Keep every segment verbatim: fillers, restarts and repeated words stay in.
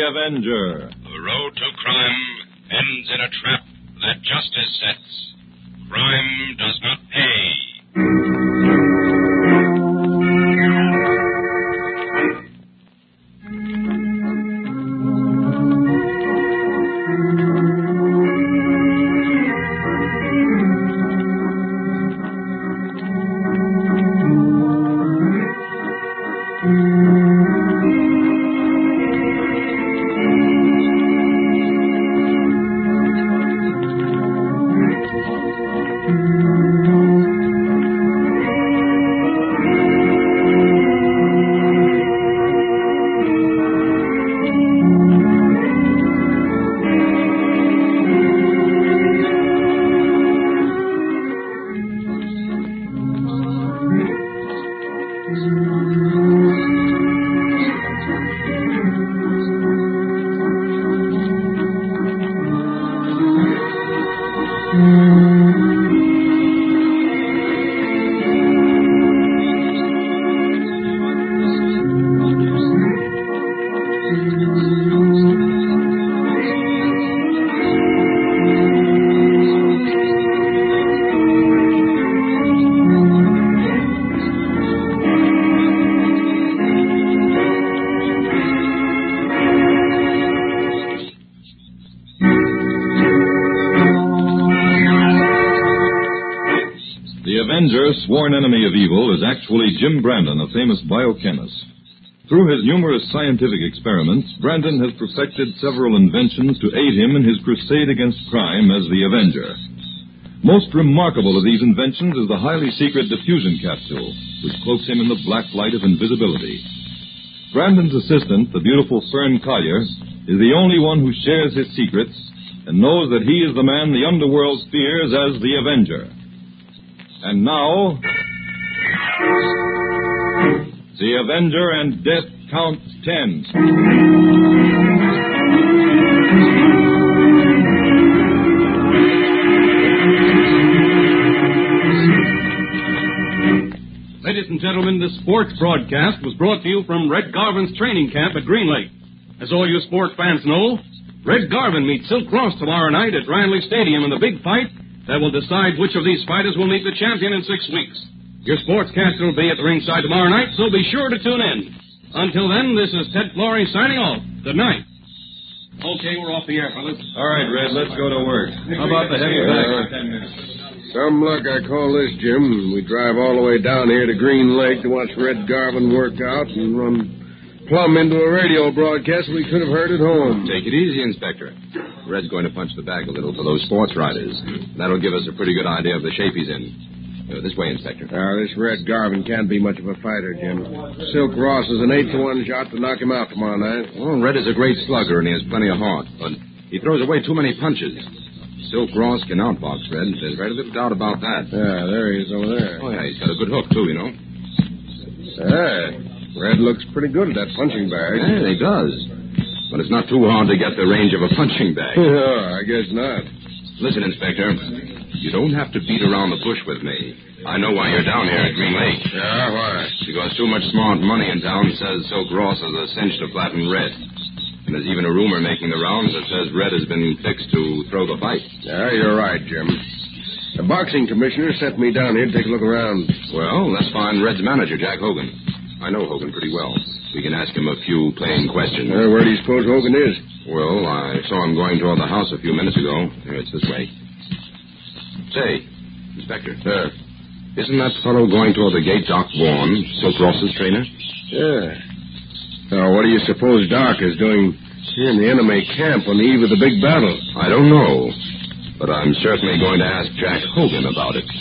Avenger. The road to crime ends in a trap that justice sets. Crime does not pay. Avenger, sworn enemy of evil, is actually Jim Brandon, a famous biochemist. Through his numerous scientific experiments, Brandon has perfected several inventions to aid him in his crusade against crime as the Avenger. Most remarkable of these inventions is the highly secret diffusion capsule, which cloaks him in the black light of invisibility. Brandon's assistant, the beautiful Fern Collier, is the only one who shares his secrets and knows that he is the man the underworld fears as the Avenger. And now, the Avenger and Death Count ten. Ladies and gentlemen, this sports broadcast was brought to you from Red Garvin's training camp at Green Lake. As all you sports fans know, Red Garvin meets Silk Ross tomorrow night at Randley Stadium in the big fight that will decide which of these fighters will meet the champion in six weeks. Your sportscaster will be at the ringside tomorrow night, so be sure to tune in. Until then, this is Ted Flory signing off. Good night. Okay, we're off the air, fellas. All right, Red, let's go to work. How about the heavy bag for ten minutes? Some luck, I call this, Jim. We drive all the way down here to Green Lake to watch Red Garvin work out and run plumb into a radio broadcast we could have heard at home. Take it easy, Inspector. Red's going to punch the bag a little for those sports riders. That'll give us a pretty good idea of the shape he's in. Uh, this way, Inspector. Now, this Red Garvin can't be much of a fighter, Jim. Silk Ross is an eight to one shot to knock him out tomorrow night. Well, Red is a great slugger, and he has plenty of heart, but he throws away too many punches. Silk Ross can outbox Red. There's very little doubt about that. Yeah, there he is over there. Oh, yeah, he's got a good hook, too, you know. Yeah. Red looks pretty good at that punching bag. Yeah, he does. But it's not too hard to get the range of a punching bag. Yeah, I guess not. Listen, Inspector, you don't have to beat around the bush with me. I know why you're down here at Green Lake. Yeah, why? Because too much smart money in town says Silk Ross is a cinch to flatten Red. And there's even a rumor making the rounds that says Red has been fixed to throw the fight. Yeah, you're right, Jim. The boxing commissioner sent me down here to take a look around. Well, let's find Red's manager, Jack Hogan. I know Hogan pretty well. We can ask him a few plain questions. Uh, where do you suppose Hogan is? Well, I saw him going toward the house a few minutes ago. Here, it's this way. Say, Inspector. Sir. Isn't that fellow going toward the gate, Doc Vaughn, Silk Ross's trainer? Yeah. Now, what do you suppose Doc is doing here in the enemy camp on the eve of the big battle? I don't know. But I'm certainly going to ask Jack Hogan about it.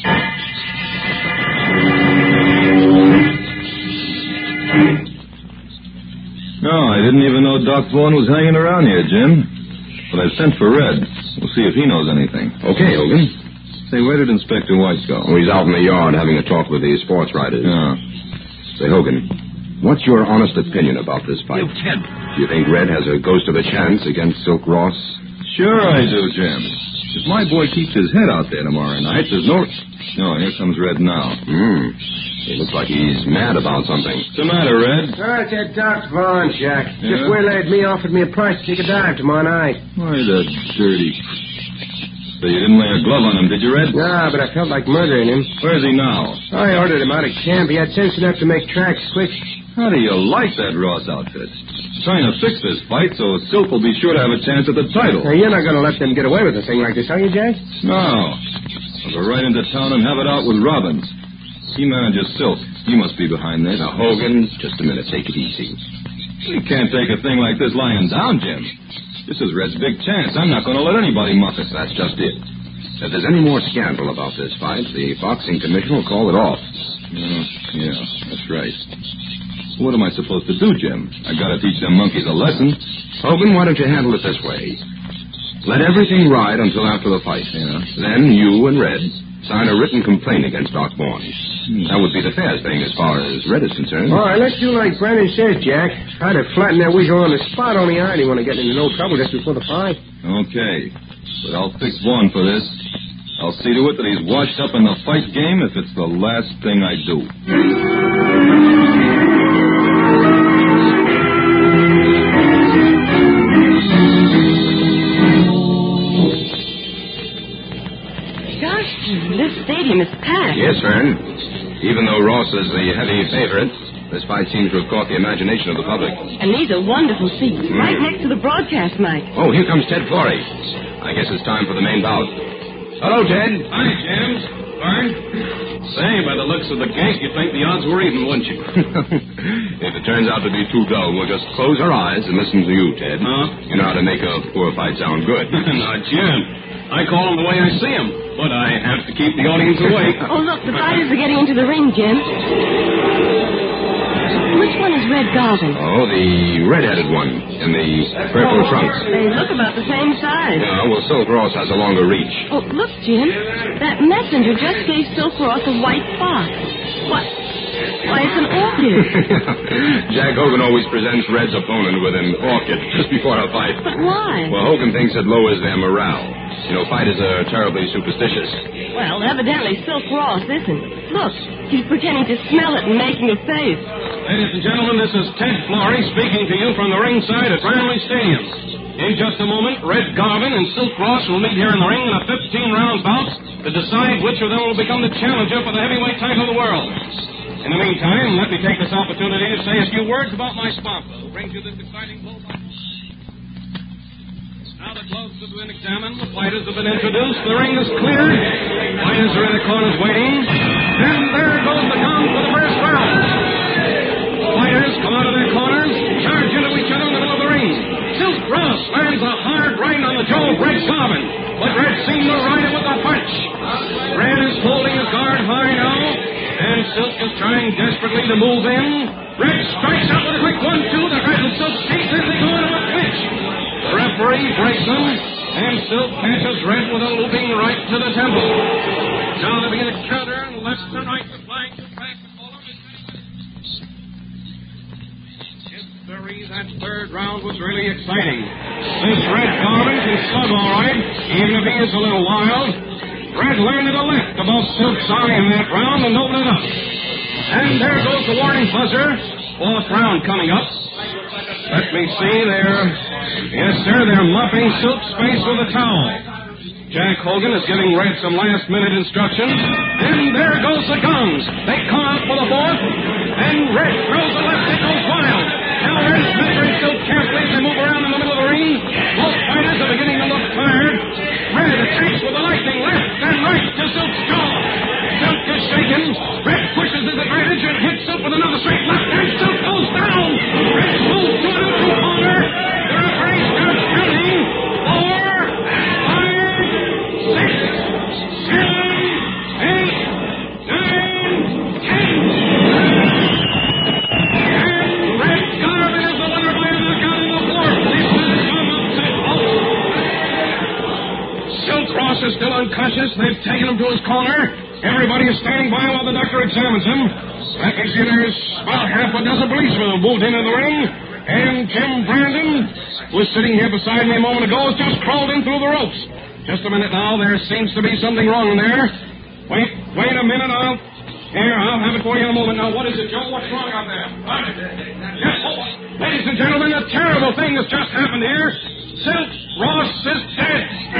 No, I didn't even know Doc Vaughn was hanging around here, Jim. But I've sent for Red. We'll see if he knows anything. Okay, Hogan. Say, where did Inspector White go? Oh, he's out in the yard having a talk with the sports riders. Yeah. Say, Hogan, what's your honest opinion about this fight? You, Ted. Do you think Red has a ghost of a chance against Silk Ross? Sure I do, Jim. If my boy keeps his head out there tomorrow night, there's no... No, here comes Red now. Hmm. He looks like he's mad about something. What's the matter, Red? Oh, it's that Doc Vaughn, Jack. Yeah? Just waylaid me, offered me a price to take a dive tomorrow night. Why, the dirty... So you didn't lay a glove on him, did you, Red? Nah, but I felt like murdering him. Where's he now? I ordered him out of camp. He had sense enough to make tracks quick. How do you like that Ross outfit? Trying to fix this fight so Silk will be sure to have a chance at the title. Now, you're not going to let them get away with a thing like this, are you, Jack? No. I'll go right into town and have it out with Robbins. He manages Silk. He must be behind this. Now, Hogan, just a minute. Take it easy. You can't take a thing like this lying down, Jim. This is Red's big chance. I'm not going to let anybody muff it. That's just it. If there's any more scandal about this fight, the boxing commission will call it off. Uh, yeah, that's right. What am I supposed to do, Jim? I've got to teach them monkeys a lesson. Hogan, why don't you handle it this way? Let everything ride until after the fight. Yeah. Then you and Red sign a written complaint against Doc Vaughn. Hmm. That would be the fairest thing as far as Red is concerned. All right, let's do like Brandon says, Jack. I'd have flattened that weasel on the spot, only I didn't want to get into no trouble just before the fight. Okay. But I'll fix Vaughn for this. I'll see to it that he's washed up in the fight game if it's the last thing I do. Gosh, this stadium is packed. Yes, Fern. Even though Ross is the heavy favorite, this fight seems to have caught the imagination of the public. And these are wonderful seats, Mm. right next to the broadcast mic. Oh, here comes Ted Florey. I guess it's time for the main bout. Hello, Ted. Hi, James. Fern. Say, by the looks of the gate, you'd think the odds were even, wouldn't you? If it turns out to be too dull, we'll just close our eyes and listen to you, Ted. Huh? You know how to make a poor fight sound good. Now, Jim, I call them the way I see them, but I have to keep the audience awake. Oh, look, the fighters are getting into the ring, Jim. Which one is Red Garvin? Oh, the red-headed one in the purple trunks. They look about the same size. Yeah, well, Silk Ross has a longer reach. Oh, look, Jim. That messenger just gave Silk Ross a white fox. What? Why, it's an orchid. Jack Hogan always presents Red's opponent with an orchid just before a fight. But why? Well, Hogan thinks it lowers their morale. You know, fighters are terribly superstitious. Well, evidently Silk Ross isn't. Look, he's pretending to smell it and making a face. Ladies and gentlemen, this is Ted Florey speaking to you from the ringside at Ranley Stadium. In just a moment, Red Garvin and Silk Ross will meet here in the ring in a fifteen-round bout to decide which of them will become the challenger for the heavyweight title of the world. In the meantime, let me take this opportunity to say a few words about my sponsor who brings you this exciting blow. Now the gloves have been examined, the fighters have been introduced, the ring is cleared, fighters are in the corners waiting, and there goes the gong for the first round. Fighters come out of their corners, charge into each other in the middle of the ring. Silk Ross lands a hard right on the jaw of Red Garvin, but Red seemed to ride it with a punch. Red is holding his guard high now, and Silk is trying desperately to move in. Red strikes out with a quick one-two. The Red and Silk skates as they go into a clinch. The referee breaks them, and Silk catches Red with a looping right to the temple. Now they begin to counter, and left to right, the flag goes back and forward. History, that third round was really exciting. This Red Garvin can slug all right, even if he is a little wild. Red landed a left above Silk's eye in that round and opened it up. And there goes the warning buzzer. Fourth round coming up. Let me see there. Yes, sir, they're mopping Silk's face with a towel. Jack Hogan is giving Red some last-minute instructions. And there goes the guns. They come out for the fourth. And Red throws a left. It goes wild. Now Red is measuring Silk carefully as they move around in the middle of the ring. Both fighters are beginning to look tired. Red attacks with a lightning left and right to Silk's jaw. Silk is shaken. Red pushes his advantage and hits Silk with another straight left, and Silk goes down. Red moves to a neutral corner. The referee starts counting. Four, five, six, seven, eight, nine, ten. And Red Garvin is the winner by a knockout in the fourth. This is from upset vote. Silk Ross is still unconscious. They've taken him to his corner. Everybody is standing by while the doctor examines him. Let me see, there's about half a dozen policemen who moved into the ring. And Jim Brandon, who was sitting here beside me a moment ago, has just crawled in through the ropes. Just a minute now. There seems to be something wrong in there. Wait, wait a minute. I'll... Here, I'll have it for you in a moment. Now, what is it, Joe? What's wrong out there? What? Yes, oh, ladies and gentlemen, a terrible thing has just happened here. Silk Ross is dead.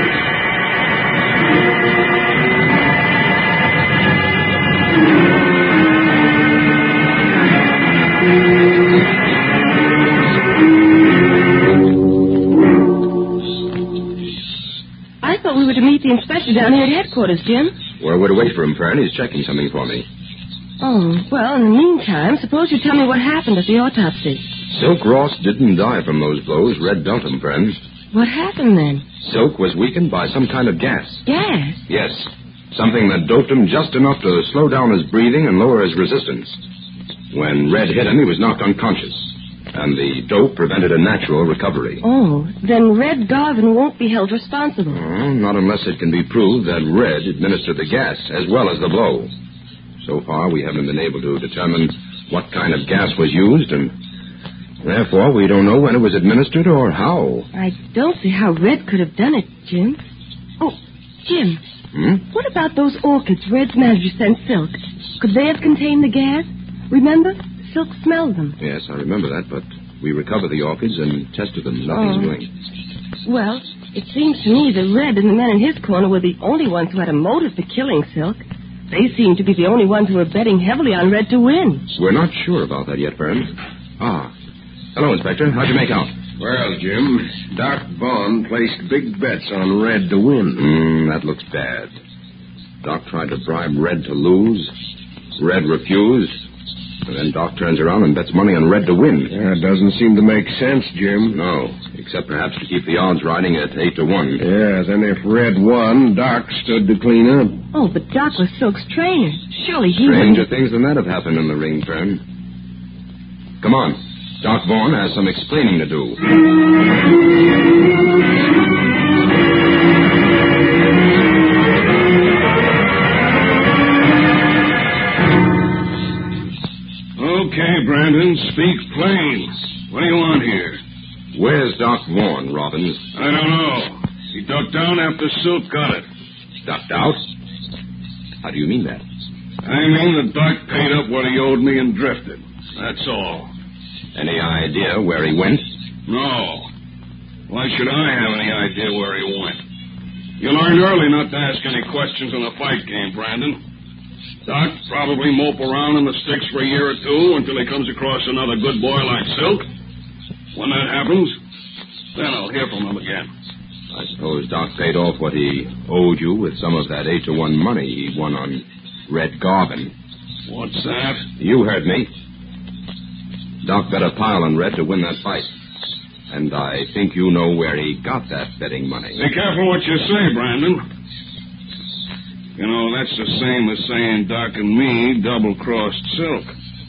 I thought we were to meet the inspector down here at headquarters, Jim. Well, we're to wait for him, Fern. He's checking something for me. Oh, well, in the meantime, suppose you tell me what happened at the autopsy. Silk Ross didn't die from those blows Red dealt him, Fern. What happened then? Silk was weakened by some kind of gas. Gas? Yes. Something that doped him just enough to slow down his breathing and lower his resistance. When Red hit him, he was knocked unconscious. And the dope prevented a natural recovery. Oh, then Red Garvin won't be held responsible. Oh, not unless it can be proved that Red administered the gas as well as the blow. So far, we haven't been able to determine what kind of gas was used, and therefore we don't know when it was administered or how. I don't see how Red could have done it, Jim. Oh, Jim. Hmm? What about those orchids Red's manager sent Silk? Could they have contained the gas? Remember? Silk smelled them. Yes, I remember that, but we recovered the orchids and tested them. Nothing's Oh. doing. Well, it seems to me that Red and the men in his corner were the only ones who had a motive for killing Silk. They seem to be the only ones who are betting heavily on Red to win. We're not sure about that yet, Fern. Ah. Hello, Inspector. How'd you make out? Well, Jim, Doc Vaughn placed big bets on Red to win. Hmm, that looks bad. Doc tried to bribe Red to lose. Red refused. And then Doc turns around and bets money on Red to win. Yeah, it doesn't seem to make sense, Jim. No, except perhaps to keep the odds riding at eight to one. Yeah, then if Red won, Doc stood to clean up. Oh, but Doc was Silk's trainer. Surely he Stranger wouldn't... things than that have happened in the ring, Fern. Come on. Doc Vaughn has some explaining to do. Okay, Brandon, speak plain. What do you want here? Where's Doc Vaughn, Robbins? I don't know. He ducked down after Silk got it. Ducked out? How do you mean that? I mean that Doc paid up what he owed me and drifted. That's all. Any idea where he went? No. Why should I have any idea where he went? You learned early not to ask any questions in a fight game, Brandon. Doc probably mope around in the sticks for a year or two until he comes across another good boy like Silk. When that happens, then I'll hear from him again. I suppose Doc paid off what he owed you with some of that eight to one money he won on Red Garvin. What's that? You heard me. Doc bet a pile on Red to win that fight. And I think you know where he got that betting money. Be careful what you say, Brandon. You know, that's the same as saying Doc and me double-crossed Silk.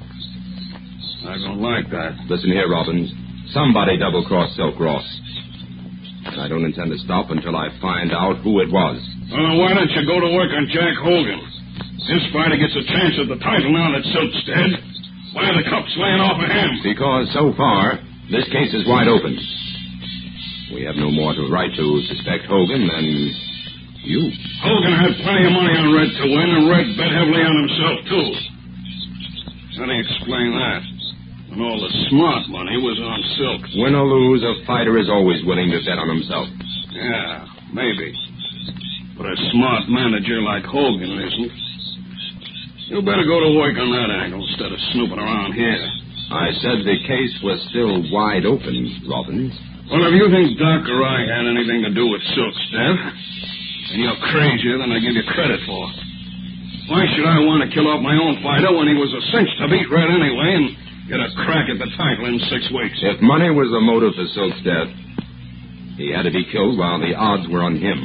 I don't like that. Listen here, Robbins. Somebody double-crossed Silk Ross. And I don't intend to stop until I find out who it was. Well, why don't you go to work on Jack Hogan? This fighter gets a chance at the title now that Silk's dead. Why are the cups laying off of him? Because so far, this case is wide open. We have no more to right to suspect Hogan than you. Hogan had plenty of money on Red to win, and Red bet heavily on himself, too. How do you explain that? And all the smart money was on Silk. Win or lose, a fighter is always willing to bet on himself. Yeah, maybe. But a smart manager like Hogan isn't. You better go to work on that angle instead of snooping around here. I said the case was still wide open, Robbins. Well, if you think Doc or I had anything to do with Silk's death, then you're crazier than I give you credit for. Why should I want to kill off my own fighter when he was a cinch to beat Red anyway and get a crack at the title in six weeks? If money was the motive for Silk's death, he had to be killed while the odds were on him.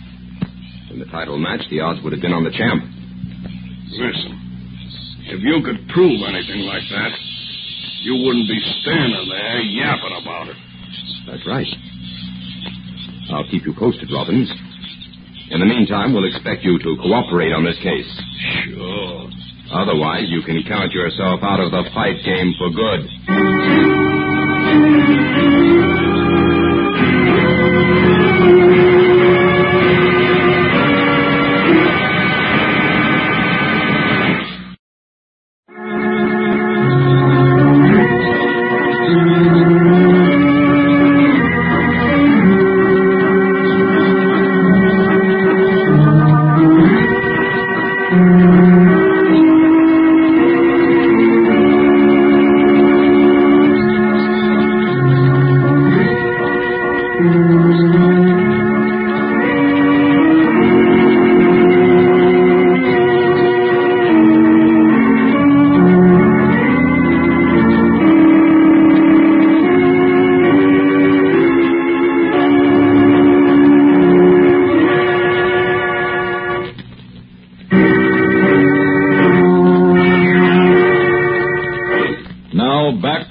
In the title match, the odds would have been on the champ. Listen, if you could prove anything like that, you wouldn't be standing there yapping about it. That's right. I'll keep you posted, Robbins. In the meantime, we'll expect you to cooperate on this case. Sure. Otherwise, you can count yourself out of the fight game for good.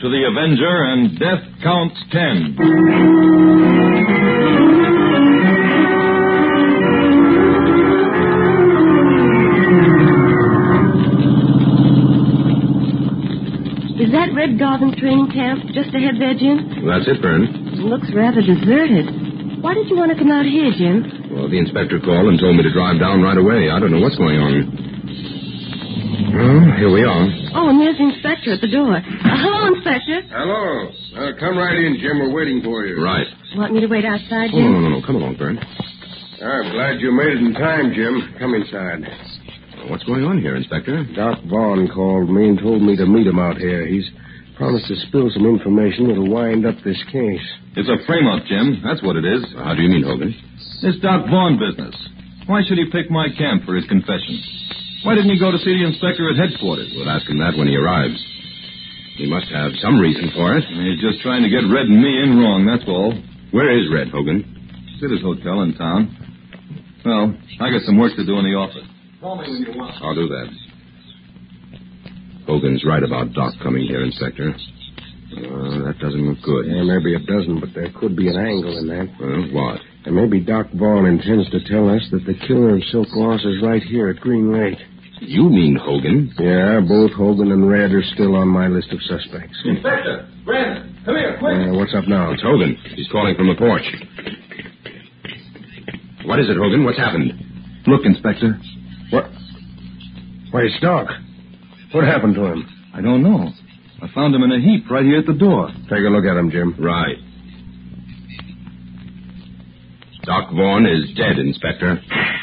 to the Avenger and Death Counts ten. Is that Red Garvin training camp just ahead there, Jim? Well, that's it, Fern. It looks rather deserted. Why did you want to come out here, Jim? Well, the inspector called and told me to drive down right away. I don't know what's going on. Well, here we are. Oh, and there's the inspector at the door. Uh, hello, Inspector. Hello. Uh, come right in, Jim. We're waiting for you. Right. Want me to wait outside, Oh, Jim? no, no, no. Come along, Fern. I'm glad you made it in time, Jim. Come inside. Well, what's going on here, Inspector? Doc Vaughn called me and told me to meet him out here. He's promised to spill some information that'll wind up this case. It's a frame-up, Jim. That's what it is. How do you mean, Hogan? This Doc Vaughn business. Why should he pick my camp for his confession? Why didn't he go to see the inspector at headquarters? We'll ask him that when he arrives. He must have some reason for it. He's just trying to get Red and me in wrong, that's all. Where is Red, Hogan? He's at his hotel in town. Well, I got some work to do in the office. Call me when you want. I'll do that. Hogan's right about Doc coming here, Inspector. Uh, that doesn't look good. Yeah, maybe it doesn't, but there could be an angle in that. Well, what? And maybe Doc Vaughn intends to tell us that the killer of Silk Ross is right here at Green Lake. You mean Hogan? Yeah, both Hogan and Red are still on my list of suspects. Inspector! Brandon! Come here, quick! Uh, what's up now? It's Hogan. He's calling from the porch. What is it, Hogan? What's happened? Look, Inspector. What? Why, it's Doc. What happened to him? I don't know. I found him in a heap right here at the door. Take a look at him, Jim. Right. Doc Vaughn is dead, Inspector.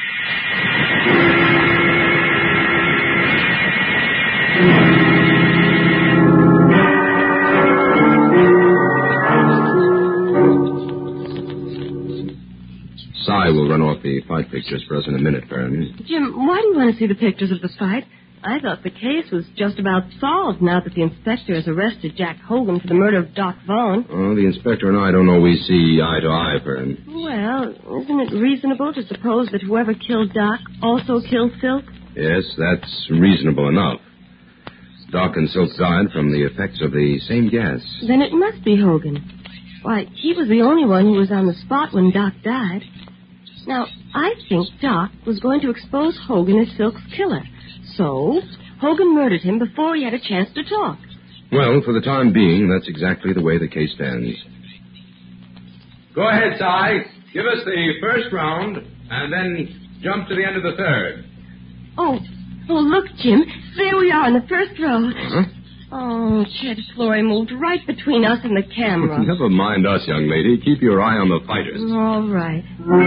Cy will run off the fight pictures for us in a minute, Fern. Jim, why do you want to see the pictures of the fight? I thought the case was just about solved now that the inspector has arrested Jack Hogan for the murder of Doc Vaughn. Oh, the inspector and I don't always see eye to eye, Fern. Well, isn't it reasonable to suppose that whoever killed Doc also killed Silk? Yes, that's reasonable enough. Doc and Silk died from the effects of the same gas. Then it must be Hogan. Why, he was the only one who was on the spot when Doc died. Now, I think Doc was going to expose Hogan as Silk's killer. So, Hogan murdered him before he had a chance to talk. Well, for the time being, that's exactly the way the case stands. Go ahead, Cy. Give us the first round, and then jump to the end of the third. Oh, oh, look, Jim. There we are in the first row. Huh? Oh, Chet Flory moved right between us and the camera. Never mind us, young lady. Keep your eye on the fighters. All right.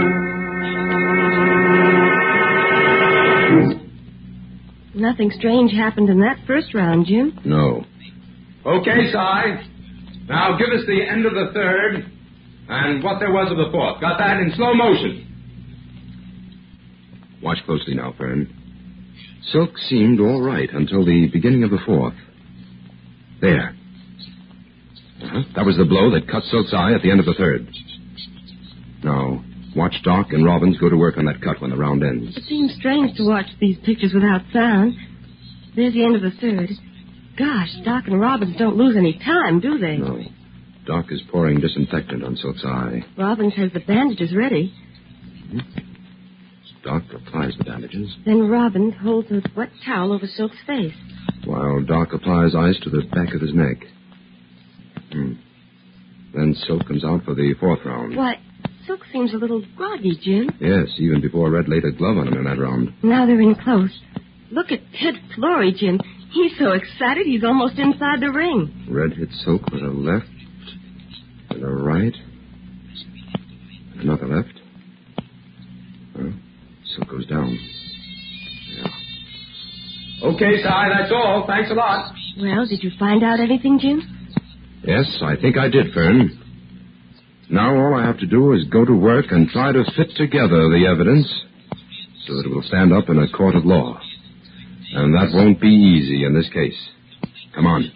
Nothing strange happened in that first round, Jim. No. Okay, Cy. Now give us the end of the third and what there was of the fourth. Got that in slow motion. Watch closely now, Fern. Silk seemed all right until the beginning of the fourth. There. Uh-huh. That was the blow that cut Silk's eye at the end of the third. Now, watch Doc and Robbins go to work on that cut when the round ends. It seems strange to watch these pictures without sound. There's the end of the third. Gosh, Doc and Robbins don't lose any time, do they? No. Doc is pouring disinfectant on Silk's eye. Robbins has the bandages ready. Hmm? Doc applies the bandages, Then Robbins holds a wet towel over Silk's face. while Doc applies ice to the back of his neck. Hmm. Then Silk comes out for the fourth round. Why, Silk seems a little groggy, Jim. Yes, even before Red laid a glove on him in that round. Now they're in close. Look at Ted Flory, Jim. He's so excited he's almost inside the ring. Red hit Silk with a left, and a right, and another left. Well, Silk goes down. Yeah. Okay, Cy, that's all. Thanks a lot. Well, did you find out anything, Jim? Yes, I think I did, Fern. Now all I have to do is go to work and try to fit together the evidence so that it will stand up in a court of law. And that won't be easy in this case. Come on.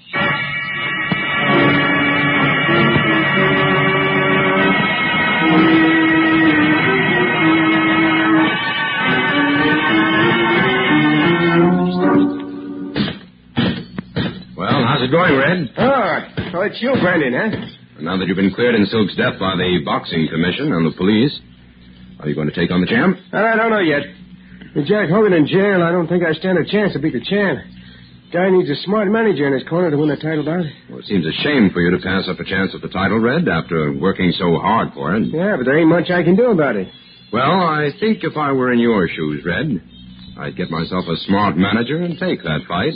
Well, how's How's it going, Red? Oh, so it's you, Brandon, huh? Now that you've been cleared in Silk's death by the boxing commission and the police, are you going to take on the champ? I don't know yet. With Jack Hogan in jail, I don't think I stand a chance to beat the champ. Guy needs a smart manager in his corner to win the title bout. Well, it seems a shame for you to pass up a chance at the title, Red, after working so hard for it. Yeah, but there ain't much I can do about it. Well, I think if I were in your shoes, Red, I'd get myself a smart manager and take that fight.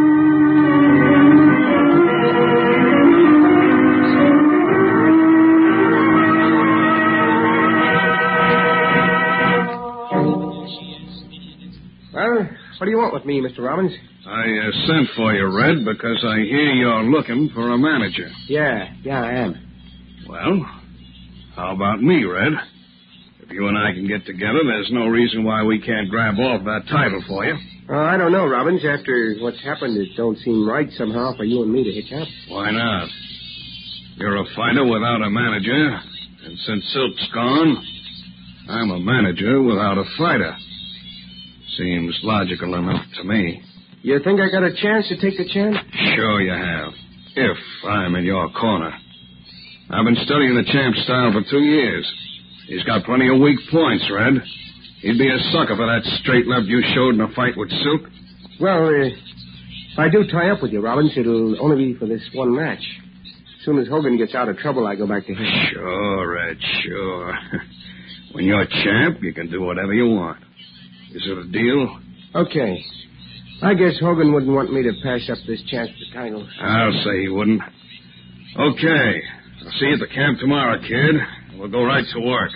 Well, what do you want with me, Mister Robbins? I uh, sent for you, Red, because I hear you're looking for a manager. Yeah, yeah, I am. Well, how about me, Red? If you and I can get together, there's no reason why we can't grab off that title for you. Oh, I don't know, Robbins. After what's happened, it don't seem right somehow for you and me to hitch up. Why not? You're a fighter without a manager, and since Silk's gone, I'm a manager without a fighter. Seems logical enough to me. You think I got a chance to take the champ? Sure you have, if I'm in your corner. I've been studying the champ's style for two years. He's got plenty of weak points, Red. He'd be a sucker for that straight left you showed in a fight with Silk. Well, uh, if I do tie up with you, Robbins, it'll only be for this one match. As soon as Hogan gets out of trouble, I go back to him. Sure, Red, sure. When you're champ, you can do whatever you want. Is it a deal? Okay. I guess Hogan wouldn't want me to pass up this chance to title. I'll say he wouldn't. Okay. I'll see you at the camp tomorrow, kid. We'll go right to work.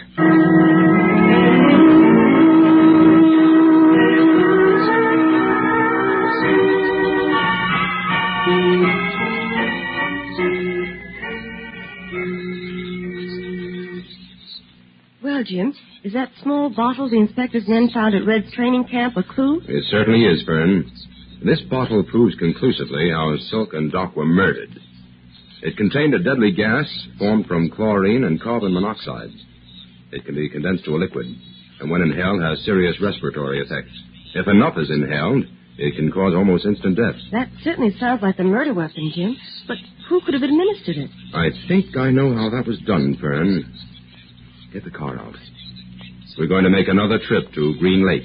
Well, Jim, is that small bottle the inspector's men found at Red's training camp a clue? It certainly is, Fern. This bottle proves conclusively how Silk and Doc were murdered. It contained a deadly gas formed from chlorine and carbon monoxide. It can be condensed to a liquid, and when inhaled has serious respiratory effects. If enough is inhaled, it can cause almost instant death. That certainly sounds like the murder weapon, Jim. But who could have administered it? I think I know how that was done, Fern. Get the car out. We're going to make another trip to Green Lake.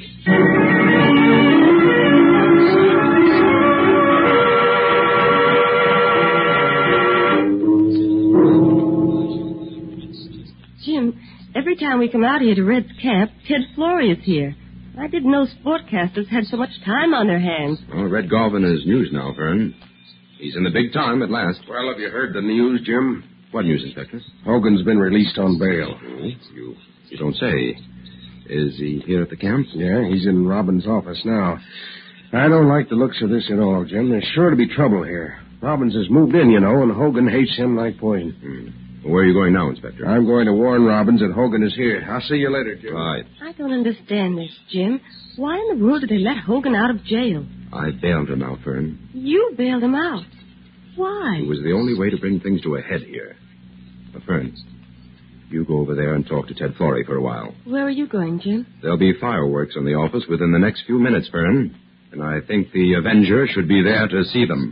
Jim, every time we come out here to Red's camp, Ted Flory is here. I didn't know sportcasters had so much time on their hands. Well, Red Garvin is news now, Fern. He's in the big time at last. Well, have you heard the news, Jim? What news, Inspector? Hogan's been released on bail. Oh, you, you don't say. Is he here at the camp? Yeah, he's in Robbins' office now. I don't like the looks of this at all, Jim. There's sure to be trouble here. Robbins has moved in, you know, and Hogan hates him like poison. Hmm. Well, where are you going now, Inspector? I'm going to warn Robbins that Hogan is here. I'll see you later, Jim. Right. I don't understand this, Jim. Why in the world did they let Hogan out of jail? I bailed him out, Fern. You bailed him out. Why? It was the only way to bring things to a head here. Now, Fern, you go over there and talk to Ted Flory for a while. Where are you going, Jim? There'll be fireworks in the office within the next few minutes, Fern. And I think the Avenger should be there to see them.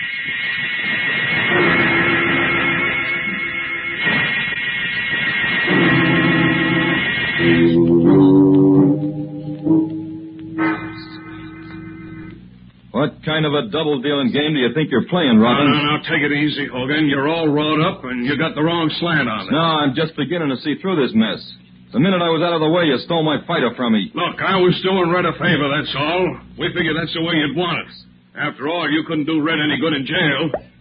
What kind of a double-dealing game do you think you're playing, Robin? No, no, no, take it easy, Hogan. You're all wrought up, and you got the wrong slant on it. No, I'm just beginning to see through this mess. The minute I was out of the way, you stole my fighter from me. Look, I was doing Red a favor, that's all. We figured that's the way you'd want it. After all, you couldn't do Red any good in jail.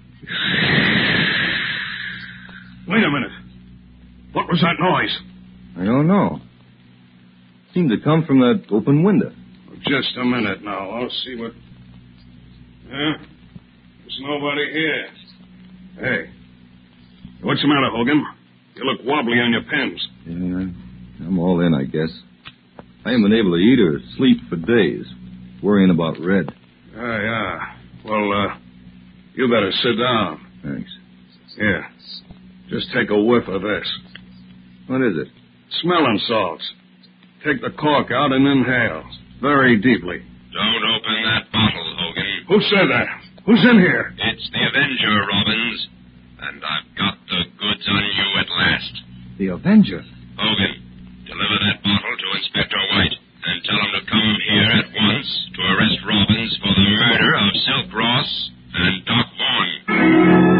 Wait a minute. What was that noise? I don't know. It seemed to come from that open window. Just a minute now. I'll see what... Huh? There's nobody here. Hey. What's the matter, Hogan? You look wobbly on your pins. Yeah, I'm all in, I guess. I haven't been able to eat or sleep for days, worrying about Red. Ah, yeah. Well, uh, you better sit down. Thanks. Here. Just take a whiff of this. What is it? Smelling salts. Take the cork out and inhale. Very deeply. Don't open that bottle, Hogan. Who said that? Who's in here? It's the Avenger, Robbins. And I've got the goods on you at last. The Avenger? Hogan, deliver that bottle to Inspector White and tell him to come here at once to arrest Robbins for the murder of Silk Ross and Doc Vaughn.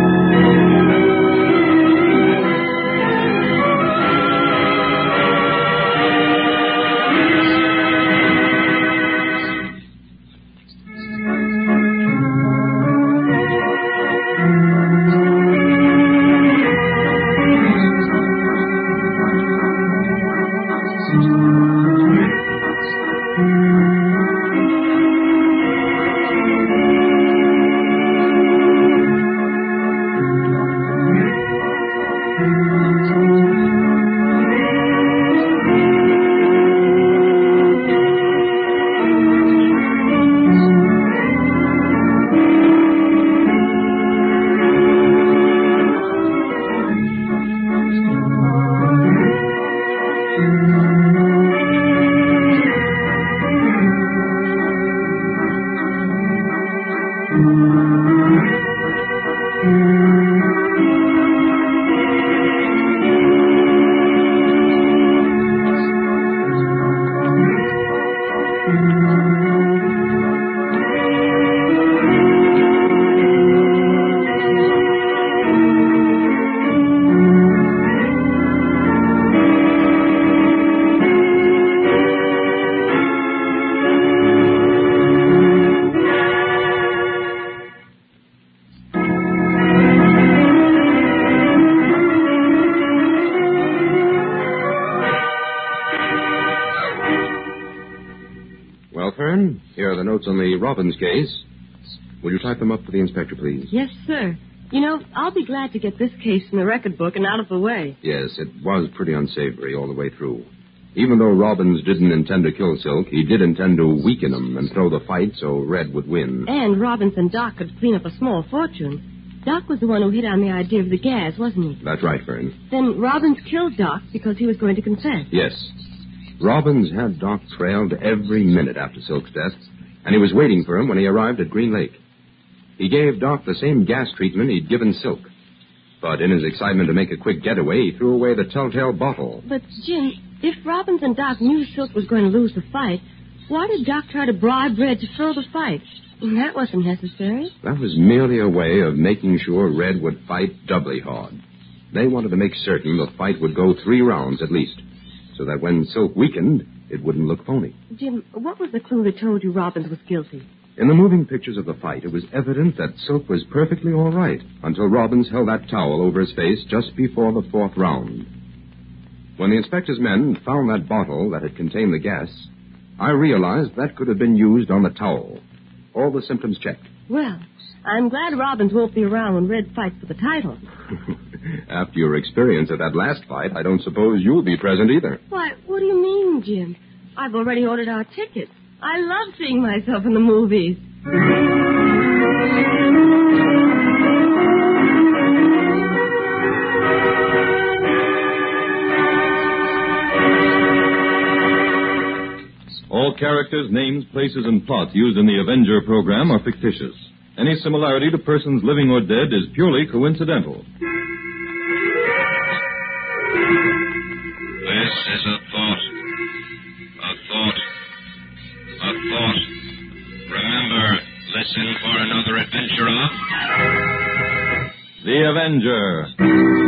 Here are the notes on the Robbins case. Will you type them up for the inspector, please? Yes, sir. You know, I'll be glad to get this case in the record book and out of the way. Yes, it was pretty unsavory all the way through. Even though Robbins didn't intend to kill Silk, he did intend to weaken him and throw the fight so Red would win. And Robbins and Doc could clean up a small fortune. Doc was the one who hit on the idea of the gas, wasn't he? That's right, Fern. Then Robbins killed Doc because he was going to confess. Yes. Robbins had Doc trailed every minute after Silk's death, and he was waiting for him when he arrived at Green Lake. He gave Doc the same gas treatment he'd given Silk. But in his excitement to make a quick getaway, he threw away the telltale bottle. But, Jim, if Robbins and Doc knew Silk was going to lose the fight, why did Doc try to bribe Red to throw the fight? That wasn't necessary. That was merely a way of making sure Red would fight doubly hard. They wanted to make certain the fight would go three rounds at least, so that when Silk weakened, it wouldn't look phony. Jim, what was the clue that told you Robbins was guilty? In the moving pictures of the fight, it was evident that Silk was perfectly all right until Robbins held that towel over his face just before the fourth round. When the inspector's men found that bottle that had contained the gas, I realized that could have been used on the towel. All the symptoms checked. Well, I'm glad Robbins won't be around when Red fights for the title. After your experience at that last fight, I don't suppose you'll be present either. Why, what do you mean, Jim? I've already ordered our tickets. I love seeing myself in the movies. All characters, names, places, and plots used in the Avenger program are fictitious. Any similarity to persons living or dead is purely coincidental. This is a thought. A thought. A thought. Remember, listen for another adventure of... The Avenger.